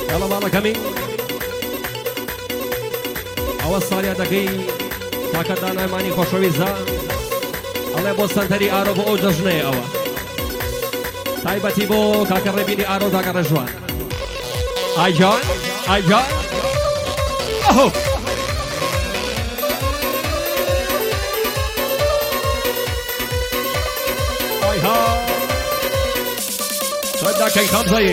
يلا بالا كمي أول صالية دقي تاكدانا ماني خوشويزا الله بوستان تري آرو بو ججنه أوا تايبتي بو كاكر ربيني آرو تاكر رجوان آي جان أهو آي ها صدق كي خمسة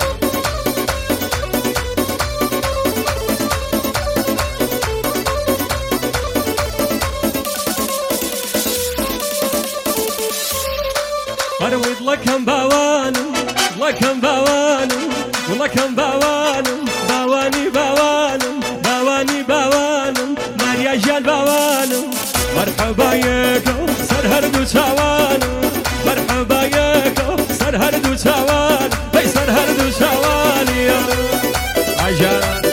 أرويد لكم باوانم لكم باوانم ولكم باوانم باواني باوانم باواني باوانم ماريا جال باوانم مرحبا ياكو سر هردو شوانم مرحبا ياكو سر هردو شوان هي سر هردو شوان يا عجال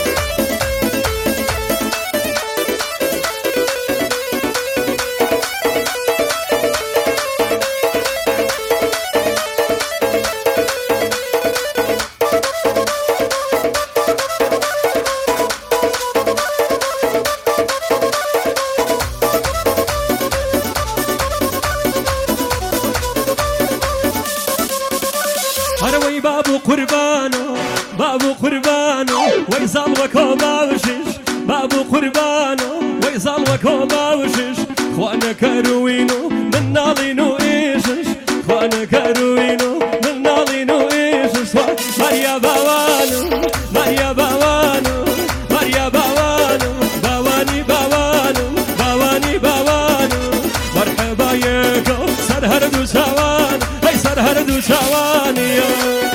هروي بابو قربانو بابو قربانو ويزال وكو باوشش بابو قربانو ويزال وكو باوشش خوانا كاروينو من نالينو ايشش خوانا كاروينو من نالينو ايشش ماريا باوانو ماريا باوانو ماريا باوانو باواني باوانو باواني باوانو مرحبا ياكو سر هردو شوان هي سر هردو شوان يا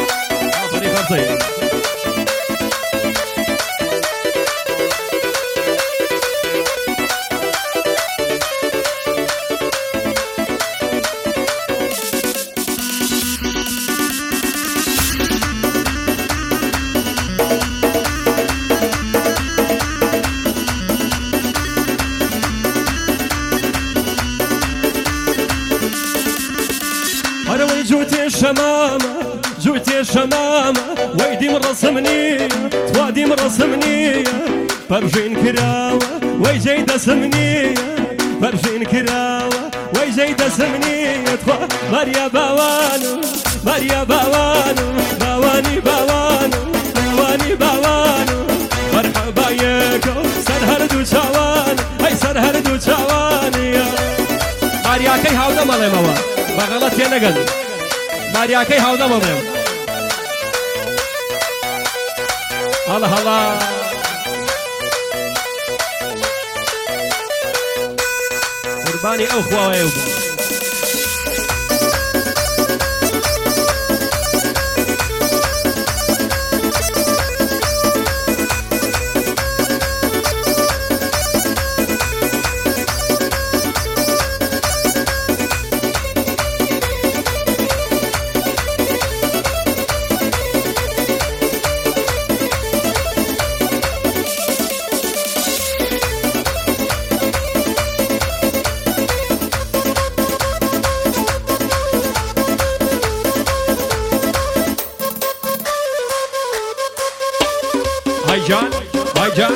هروي جوتي الشمامة جوتي الشمامة ويدي مرسمنية توادي مرسمنية برجين كراوة ويجيد سمنية برجين كراوة ويجيد سمنية ماريا باوانو ماريا باوانو باواني باوانو باواني باوانو مرحبا ياكو سر هردو شوان هاي سر هردو شوان يا ماريا كي هاودا مالي موا بغلط يا نقل ماريا كي هاودا مالي الله الله قرباني أخوة ويوبا Hi John, hi John.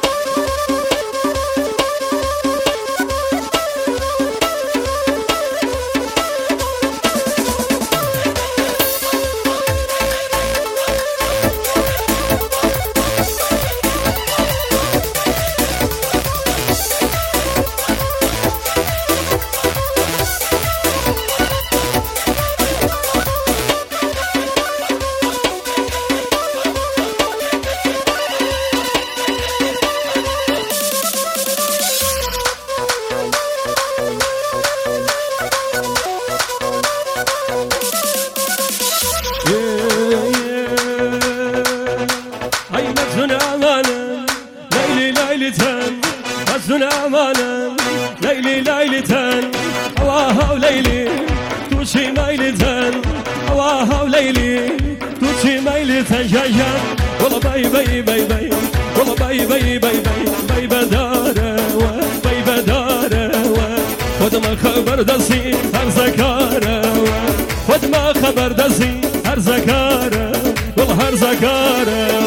ليلي ليلتان هواها وليلي توشي ميلتان هواها وليلي توشي ميلتان جاجان والله باي باي باي باي والله باي باي باي باي باي بدارة باي بدارة خد ما خبر دسي هر زكارة خد ما خبر دسي هر زكارة والله هرزكارة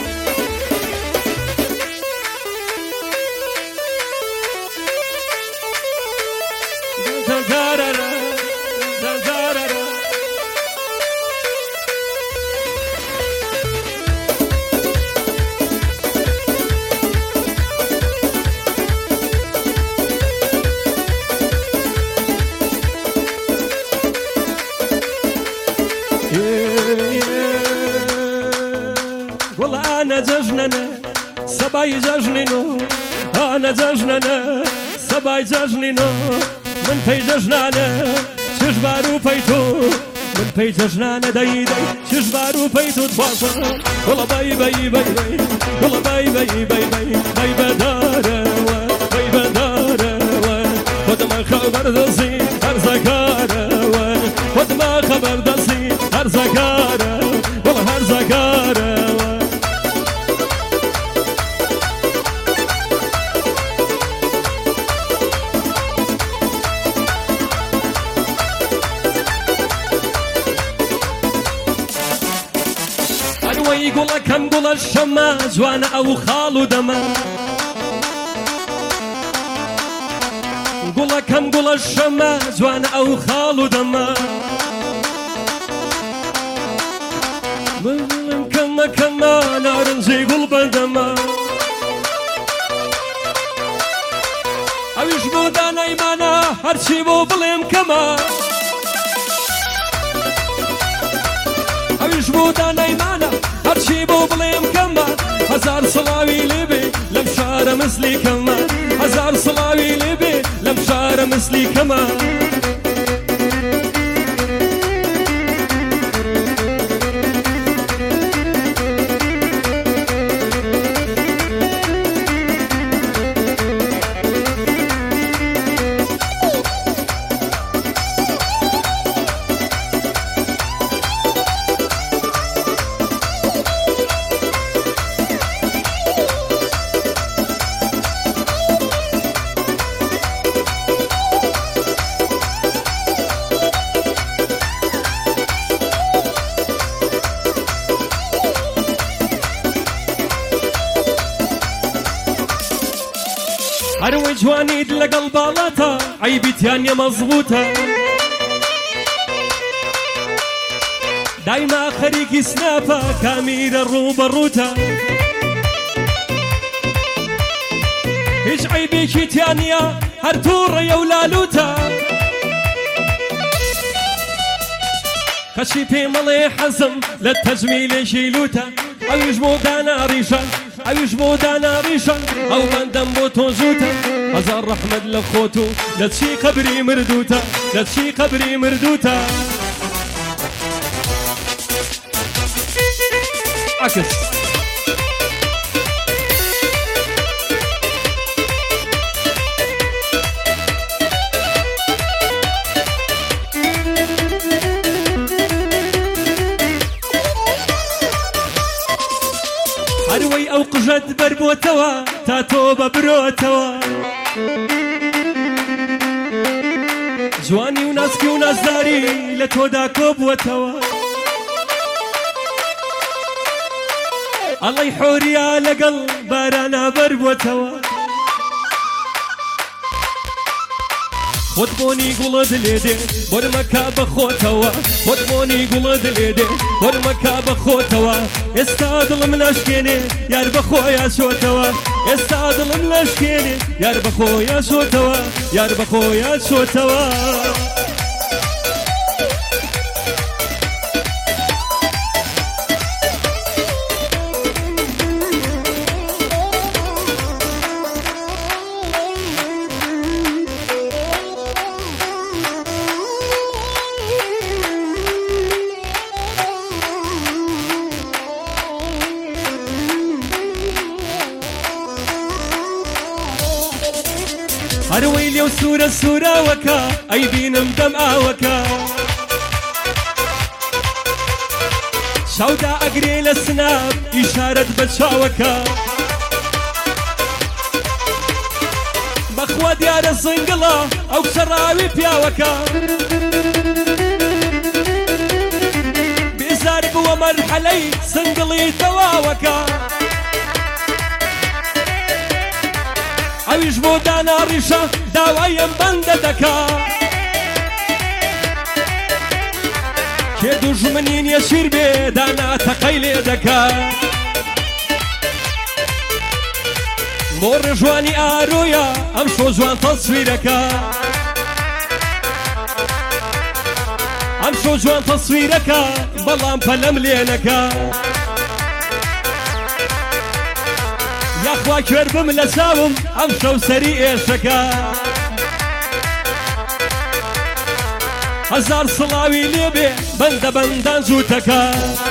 والله أنا ججننا سباي ججنينو أنا ججننا سباي ججنينو من في ججنانا شجبارو فيتو من في ججنانا داي داي شجبارو فيتو تباصر والله باي باي باي باي والله باي باي باي باي باي بدارة باي بدارة خد ما خبر دسي هرزكارة خد ما خبر دسي هرزكارة والله هرزكارة يقول كم قول الشماز وانا او خالو دما قول كم قول الشماز وانا او خالو دما كما كما نار زي قلب دما اوش بودان ايمانا هرشي بو بليم كما اوش بودان ايمانا هرشي بو بليم كما هزار صلاوي لبي لمشار مثلي كما هزار صلاوي لبي لمشار مثلي كما هروي جواني لقلب بالاتا عيبي تانية مظبوطة دايما خريقي سنافة كاميرا الروبة الروتا ايش عيبي كي تانية هرتورة يولالوتا خشي في ملي حزم للتجميل شيلوتا اوش مودانا ريشان اوش مودانا ريشان او بندم بوتو زوتا هزار رحمد لخوتو لا تشي قبري مردوتا لا تشي قبري مردوتا عكس هروي او قجد بربوتوا تاتوبا بروتوا جواني وناسكي وناس داري لتودا كوبوتوا الله يحوري على قلب بارانا بربوتوا خدبوني قلد ليدي برمكا بخوتوا خدبوني قلد ليدي برمكا بخوتوا استاذ من اشكيني يا بخويا شوتوا استاذ من اشكيني يا بخويا شوتوا يا بخويا شوتوا هرويلي وسورة سورة وكا أيدين مدمعة وكا شودا أقري للسناب إشارة بتشاوكا بخوة ديار الصنقلة أو شراوي بياوكا بإزار مرحلەی سنگڵی تەواوەکە ئەویش بۆ دانا ڕیشە داوایم بەندە دەکا کێ دوژمنی نییە شیر بێ دانا تەقەی لێ دەکا بۆ ڕێژوانی ئارۆیە ئەم شۆ جوان تەسویرەکە ئەم شۆ جوان تەسویرەکە بەڵام پەلەم لێنەکە یاخوا کوێر بم لە چاوم ئەم شەو سەری ئێشەکە هەزار سڵاوی لێبێ بەندە بەندان جووتەکە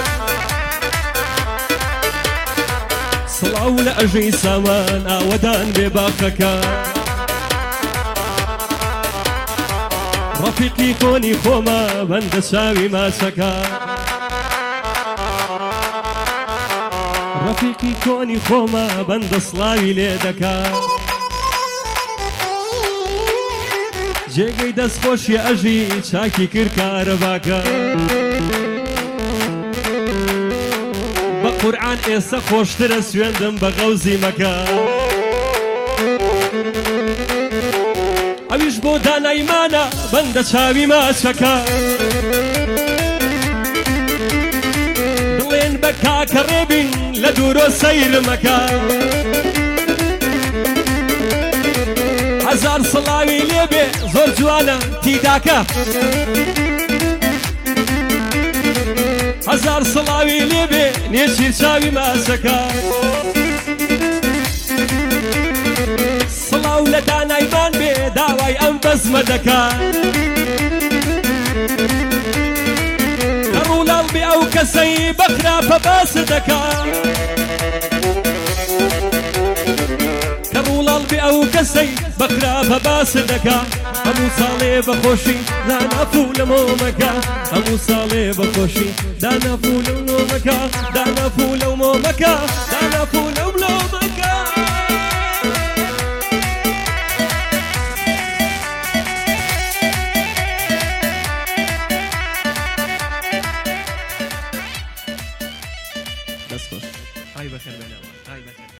سڵاو لە ئەژەی سامان ئاوەدان بێ باخەکە ڕەفیقی کۆنی خۆمە بەندە چاوی ماسەکە ڕەفیقی کۆنی خۆمە بەندە سڵاوی لێ دەکا جێگەی دەستخۆشی ئەژی چاکی کرد کارەباکە بە قورعان ئێستا خۆشترە سوێندم بە غەوزی مەکە ئەویش بۆ دانایمانە بەندە چاوی ماچەکە دڵێن بە کاکە ڕێبین لە دوورۆ سەیرمەکە هەزار سڵاوی لێبێ زۆر جوانە تیداکە هەزار سڵاوی لێبێ نێچیر چاوی ماسەکە سڵاو لە دانایمان بێ داوای ئەم بەزمە دەکا کەڕوولاڵ بێ ئەو کەسەی بەخراپە باس دەکا کەڕوولاڵ بێ ئەو کەسەی بەخراپە باس دەکا هەموو ساڵێ بەخۆشی دانافوو لە مۆمەکە هەموو ساڵێ بەخۆشی دانافوو لەو مۆمەکە دانافوو لەو مۆمەکە